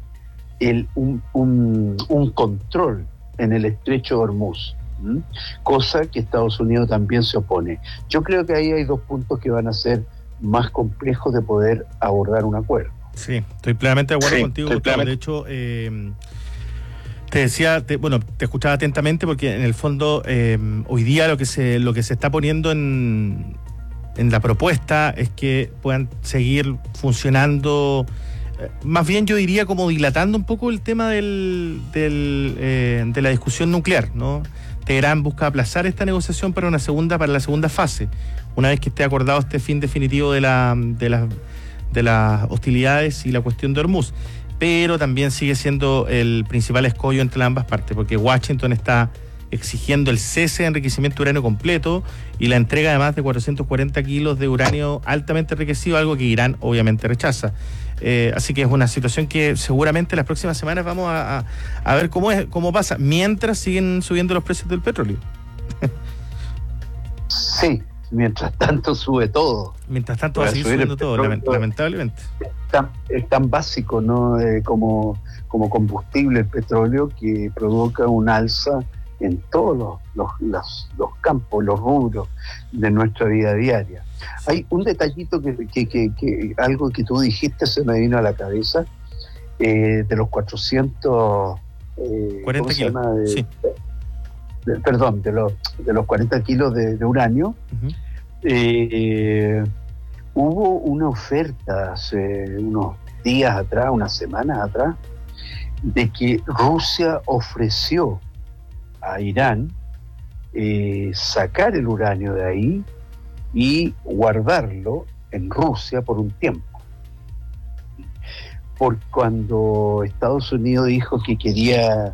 un control en el estrecho de Hormuz, cosa que Estados Unidos también se opone. Yo creo que ahí hay dos puntos que van a ser más complejos de poder abordar un acuerdo. Sí, estoy plenamente de acuerdo contigo, Gustavo. De hecho, te decía, te escuchaba atentamente porque en el fondo hoy día lo que se está poniendo en la propuesta es que puedan seguir funcionando, más bien yo diría como dilatando un poco el tema de la discusión nuclear, ¿no? Teherán busca aplazar esta negociación para la segunda fase, una vez que esté acordado este fin definitivo de las hostilidades y la cuestión de Hormuz. Pero también sigue siendo el principal escollo entre ambas partes, porque Washington está exigiendo el cese de enriquecimiento de uranio completo y la entrega de más de 440 kilos de uranio altamente enriquecido, algo que Irán obviamente rechaza. Así que es una situación que seguramente las próximas semanas vamos a ver cómo pasa, mientras siguen subiendo los precios del petróleo. Sí, mientras tanto sube todo. Mientras tanto va a seguir subiendo todo, lamentablemente. Es tan básico, ¿no?, como combustible el petróleo, que provoca un alza en todos los campos, los rubros de nuestra vida diaria. Hay un detallito que algo que tú dijiste se me vino a la cabeza, de los 400 40 kilos. Sí. Perdón, de los 40 kilos de uranio. Uh-huh. Hubo una oferta hace unos días atrás, unas semanas atrás, de que Rusia ofreció a Irán sacar el uranio de ahí y guardarlo en Rusia por un tiempo. Por cuando Estados Unidos dijo que quería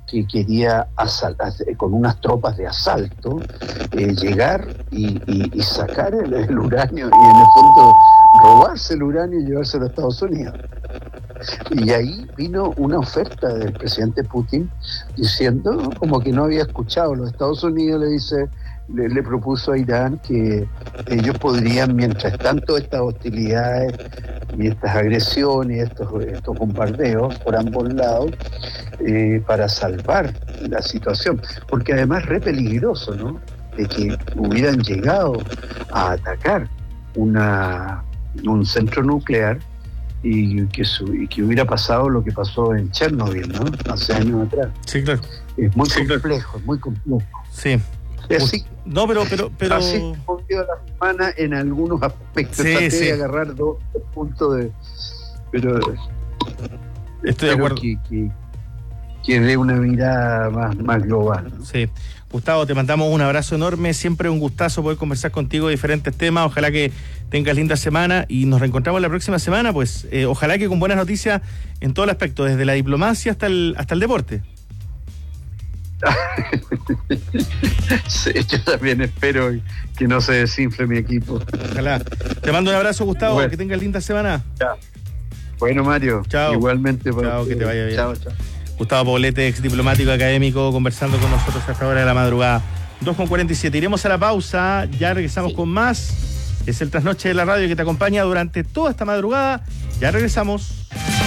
con unas tropas de asalto llegar y sacar el uranio y en el fondo robarse el uranio y llevárselo a Estados Unidos. Y ahí vino una oferta del presidente Putin diciendo, ¿no?, como que no había escuchado. Los Estados Unidos le propuso a Irán que ellos podrían, mientras tanto estas hostilidades y estas agresiones, estos bombardeos por ambos lados, para salvar la situación, porque además es re peligroso, ¿no?, de que hubieran llegado a atacar un centro nuclear y que hubiera pasado lo que pasó en Chernobyl, ¿no?, hace años atrás. Sí, claro. Es muy complejo, es muy complejo. Sí. Así, no, pero así la semana en algunos aspectos. Traté de agarrar dos puntos de, pero estoy de acuerdo que dé una mirada más global, ¿no? Sí. Gustavo, te mandamos un abrazo enorme, siempre un gustazo poder conversar contigo de diferentes temas, ojalá que tengas linda semana y nos reencontramos la próxima semana, pues ojalá que con buenas noticias en todo el aspecto, desde la diplomacia hasta el deporte. Sí, yo también espero que no se desinfle mi equipo. Ojalá. Te mando un abrazo, Gustavo, bueno. Que tengas linda semana. Chao. Bueno, Mario, chao. Igualmente. Chao, que te vaya bien. Chao. Gustavo Poblete, ex diplomático académico, conversando con nosotros a esta hora de la madrugada. 2:47. Iremos a la pausa, ya regresamos con más. Es el Trasnoche de la Radio que te acompaña durante toda esta madrugada. Ya regresamos.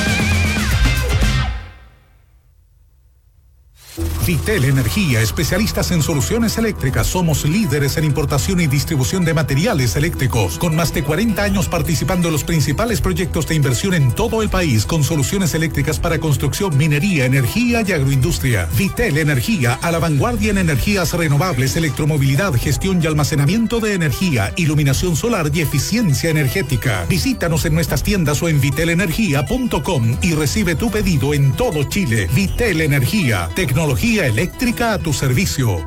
Vitel Energía, especialistas en soluciones eléctricas. Somos líderes en importación y distribución de materiales eléctricos, con más de 40 años participando en los principales proyectos de inversión en todo el país, con soluciones eléctricas para construcción, minería, energía y agroindustria. Vitel Energía, a la vanguardia en energías renovables, electromovilidad, gestión y almacenamiento de energía, iluminación solar y eficiencia energética. Visítanos en nuestras tiendas o en vitelenergia.com y recibe tu pedido en todo Chile. Vitel Energía, tecnología eléctrica a tu servicio.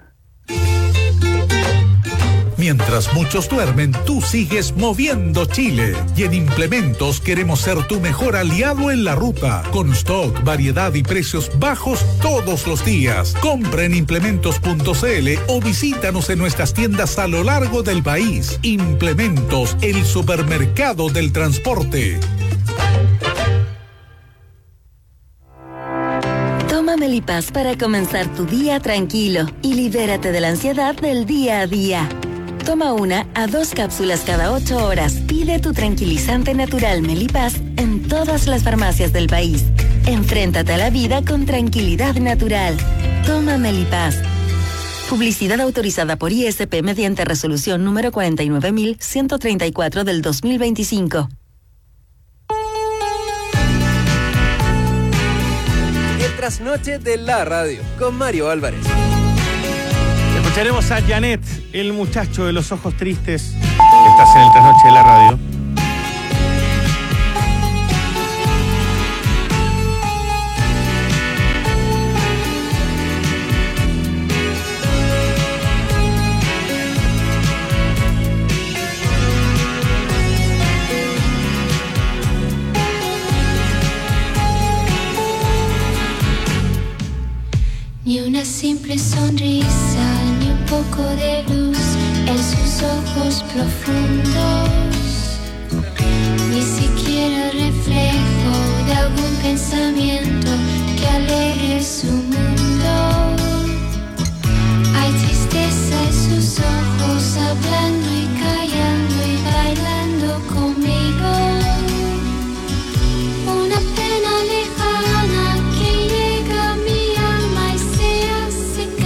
Mientras muchos duermen, tú sigues moviendo Chile. Y en Implementos queremos ser tu mejor aliado en la ruta. Con stock, variedad y precios bajos todos los días. Compra en implementos.cl o visítanos en nuestras tiendas a lo largo del país. Implementos, el supermercado del transporte. Toma Melipaz para comenzar tu día tranquilo y libérate de la ansiedad del día a día. Toma 1 a 2 cápsulas cada 8 horas. Pide tu tranquilizante natural Melipaz en todas las farmacias del país. Enfréntate a la vida con tranquilidad natural. Toma Melipaz. Publicidad autorizada por ISP mediante resolución número 49.134 del 2025. Trasnoche de la Radio con Mario Álvarez. Escucharemos a Janet, el muchacho de los ojos tristes. Estás en el Trasnoche de la Radio. Ni una simple sonrisa, ni un poco de luz en sus ojos profundos. Ni siquiera el reflejo de algún pensamiento que alegre su mundo. Hay tristeza en sus ojos, hablando y callando y bailando conmigo. Una pena lejana que llega a mi alma y se hace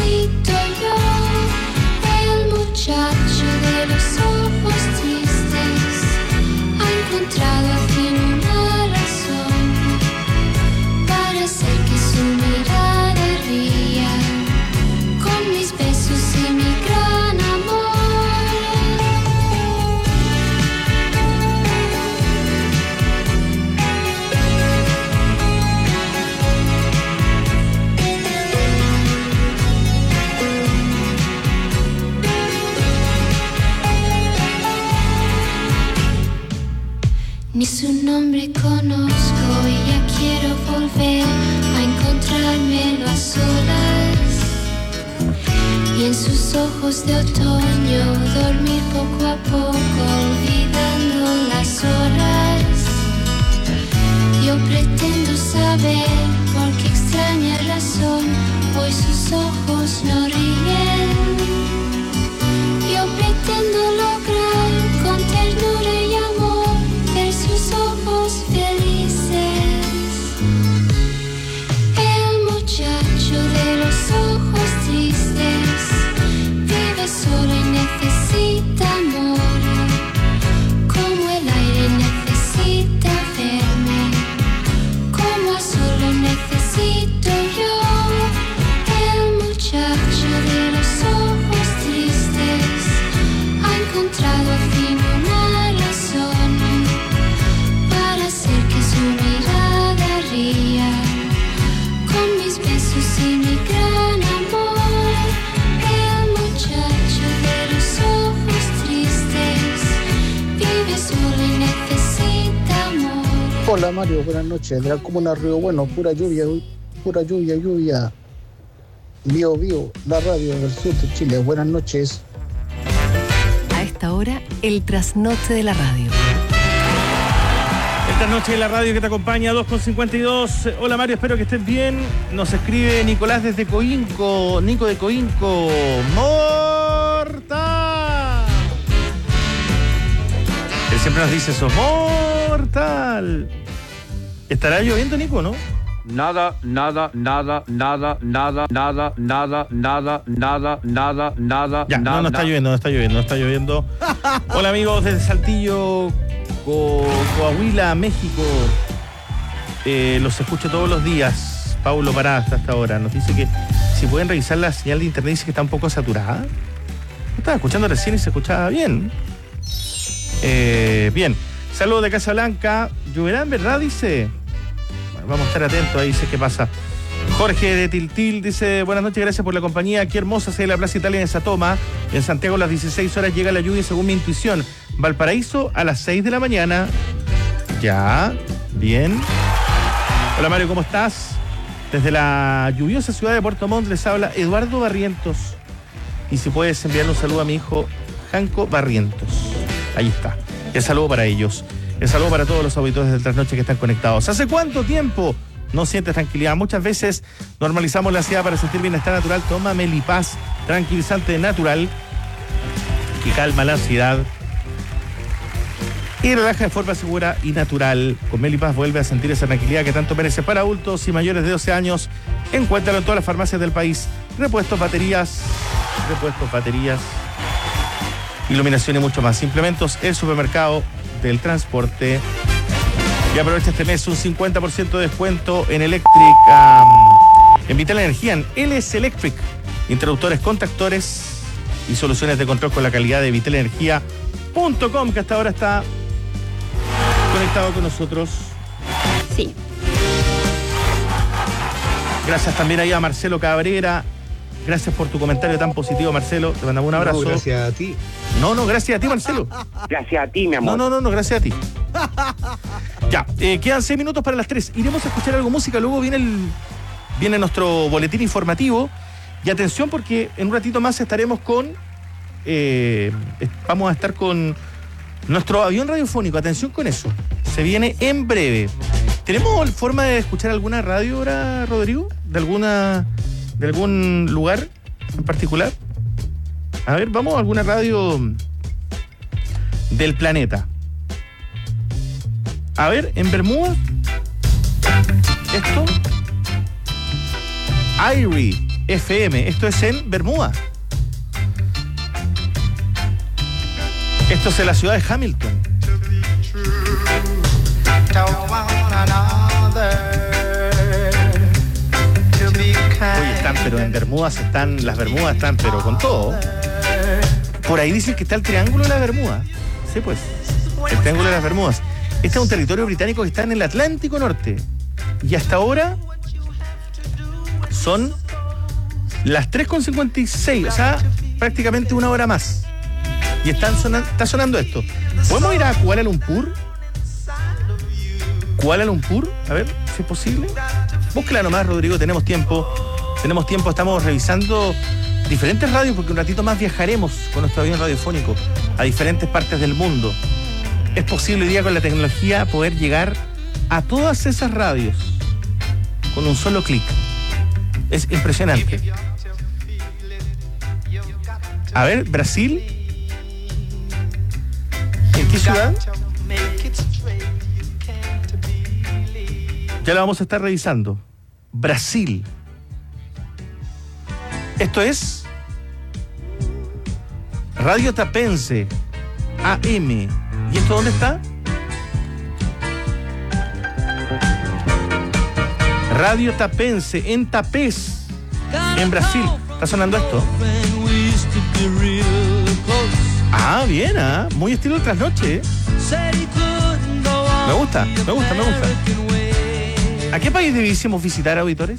necesito yo, el muchacho de los ojos tristes, ha encontrado al fin una razón para hacer que su mirada ría con mis besos y mi gran amor. Ni su nombre conozco y ya quiero volver a encontrármelo a solas y en sus ojos de otoño dormir poco a poco olvidando las horas. Yo pretendo saber por qué extraña razón hoy sus ojos no ríen. Yo pretendo lograr con ternura y amor ver sus ojos felices. El muchacho de los ojos tristes vive solo y necesita amor, como el aire necesita verme, como a solo necesito yo. El muchacho de los ojos tristes ha encontrado al fin una razón para hacer que su mirada ría con mis besos y mi gran amor. El muchacho de los ojos tristes vive solo y necesita amor. Hola Mario, buenas noches. De la comuna Río Bueno, pura lluvia, lluvia. Bio, la radio del sur de Chile. Buenas noches. A esta hora, el trasnoche de la radio. Esta noche de la radio que te acompaña, 2:52. Hola Mario, espero que estés bien. Nos escribe Nicolás desde Coinco. Nico de Coinco. ¡Mortal! Él siempre nos dice eso. ¡Mortal! ¿Estará lloviendo, Nico, no? Nada. Ya, no está lloviendo. Hola amigos desde Saltillo, Coahuila, México. Los escucho todos los días. Paulo Pará hasta esta hora. Nos dice que si pueden revisar la señal de internet, dice que está un poco saturada. Estaba escuchando recién y se escuchaba bien. Bien. Saludos de Casablanca. ¿Lloverá en verdad? Dice. Bueno, vamos a estar atentos ahí, dice qué pasa. Jorge de Tiltil dice: buenas noches, gracias por la compañía. Qué hermosa se ve la Plaza Italia en Satoma. En Santiago a las 16 horas llega la lluvia según mi intuición. Valparaíso a las 6 de la mañana. Ya, bien. Hola Mario, ¿cómo estás? Desde la lluviosa ciudad de Puerto Montt les habla Eduardo Barrientos. Y si puedes enviarle un saludo a mi hijo Janco Barrientos. Ahí está. El saludo para ellos. El saludo para todos los auditores del Trasnoche que están conectados. ¿Hace cuánto tiempo no sientes tranquilidad? Muchas veces normalizamos la ansiedad para sentir bienestar natural. Toma Melipaz, tranquilizante natural que calma la ansiedad y relaja de forma segura y natural. Con Melipaz vuelve a sentir esa tranquilidad que tanto merece. Para adultos y mayores de 12 años, encuéntralo en todas las farmacias del país. Repuestos, baterías, iluminación y mucho más. Implementos, el supermercado del transporte. Y aprovecha este mes un 50% de descuento en en Vital Energía, en LS Electric. Interruptores, contactores y soluciones de control con la calidad de vitalenergia.com, que hasta ahora está conectado con nosotros. Sí. Gracias también ahí a Marcelo Cabrera. Gracias por tu comentario tan positivo, Marcelo. Te mandamos un abrazo. No, gracias a ti. No, gracias a ti, Marcelo. Gracias a ti, mi amor. No, gracias a ti. Ya, quedan 6 minutos para las 3. Iremos a escuchar algo de música, luego viene nuestro boletín informativo. Y atención, porque en un ratito más estaremos vamos a estar con nuestro avión radiofónico. Atención con eso. Se viene en breve. ¿Tenemos forma de escuchar alguna radio ahora, Rodrigo? ¿De algún lugar en particular? A ver, vamos a alguna radio del planeta. A ver, en Bermuda. Esto. Irie. FM. Esto es en Bermuda. Esto es en la ciudad de Hamilton. Oye, están, pero en Bermudas están, las Bermudas están, pero con todo. Por ahí dicen que está el Triángulo de las Bermudas. Sí, pues, el Triángulo de las Bermudas. Este es un territorio británico que está en el Atlántico Norte. Y hasta ahora son las 3:56, o sea, prácticamente una hora más. Y está sonando esto. ¿Podemos ir a Kuala Lumpur? Kuala Lumpur, a ver si es posible. Búsquela nomás, Rodrigo, tenemos tiempo, estamos revisando diferentes radios porque un ratito más viajaremos con nuestro avión radiofónico a diferentes partes del mundo. Es posible hoy día con la tecnología poder llegar a todas esas radios con un solo clic. Es impresionante. A ver, Brasil. ¿En qué ciudad? Ya lo vamos a estar revisando. Brasil. Esto es Radio Tapense AM. ¿Y esto dónde está? Radio Tapense en Tapés, en Brasil. ¿Está sonando esto? Ah, bien, muy estilo de trasnoche. Me gusta. ¿A qué país debiésemos visitar, auditores?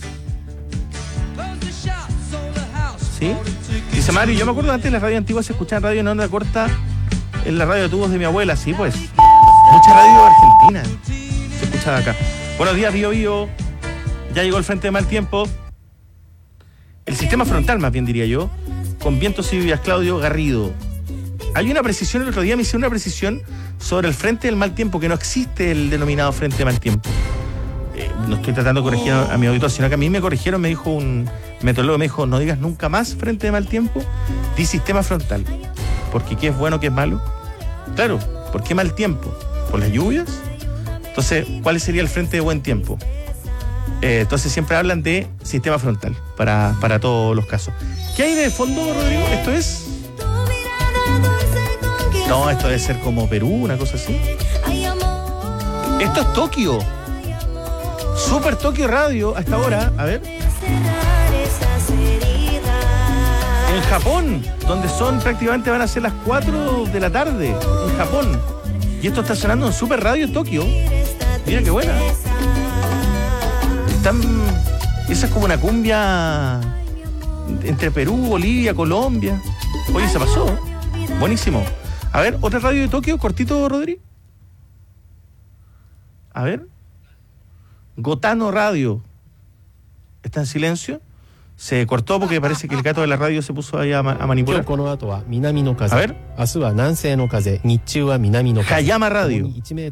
¿Sí? Dice Mario, yo me acuerdo antes de las radios antiguas se escuchaban radio en onda corta en la radio de tubos de mi abuela, sí, pues. Mucha radio argentina se escuchaba acá. Buenos días, Bío Bío. Ya llegó el frente de mal tiempo. El sistema frontal, más bien diría yo, con vientos y lluvias. Claudio Garrido. Hay una precisión, el otro día me hice una precisión sobre el frente del mal tiempo, que no existe el denominado frente de mal tiempo. No estoy tratando de corregir a mi auditor, sino que a mí me corrigieron, me dijo un meteorólogo, me dijo, no digas nunca más frente de mal tiempo, di sistema frontal. Porque ¿qué es bueno, qué es malo? Claro, ¿por qué mal tiempo? ¿Por las lluvias? Entonces, ¿cuál sería el frente de buen tiempo? Entonces siempre hablan de sistema frontal para todos los casos. ¿Qué hay de fondo, Rodrigo? ¿Esto es? No, esto debe ser como Perú, una cosa así. Esto es Tokio. Super Tokio Radio hasta ahora. A ver. En Japón, donde prácticamente van a ser las 4 de la tarde. En Japón. Y esto está sonando en Super Radio Tokio. Mira qué buena. Esa es como una cumbia entre Perú, Bolivia, Colombia. Oye, se pasó. Buenísimo. A ver, otra radio de Tokio, cortito, Rodri. A ver. Gotano Radio. ¿Está en silencio? Se cortó porque parece que el gato de la radio se puso ahí a manipular. A ver. Hayama Radio.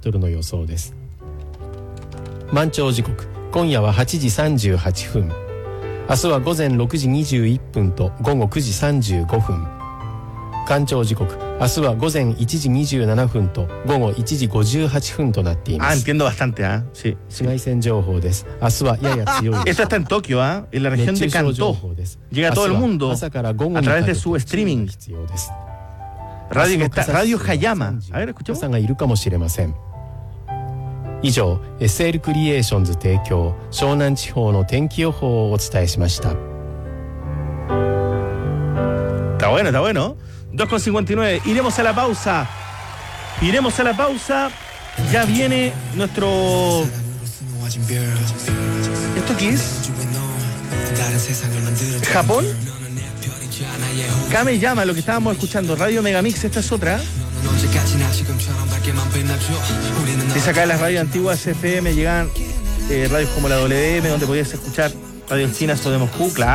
満潮時刻今夜は8時38分明日は午前6時21分と午後9時35分干潮時刻明日は午前1時27分と午後1時58分となっています。 Entiendo bastante, sí. 紫外線情報です。明日はやや強い。 Esto está en Tokio, en la región de Kanto. Llega a todo el mundo a través de su streaming. Radio Hayama. A ver, escuchamos. さんがいるかもしれません。以上 SL クリエーションズ提供湘南地方の天気予報をお伝えしました。 Está bueno, está bueno. 2:59. Iremos a la pausa. Ya viene nuestro... ¿Esto qué es? ¿Japón? Kame llama, lo que estábamos escuchando. Radio Megamix, esta es otra. Dice acá en las radios antiguas FM llegan radios como la WM, donde podías escuchar radios chinas o de Moscú, claro.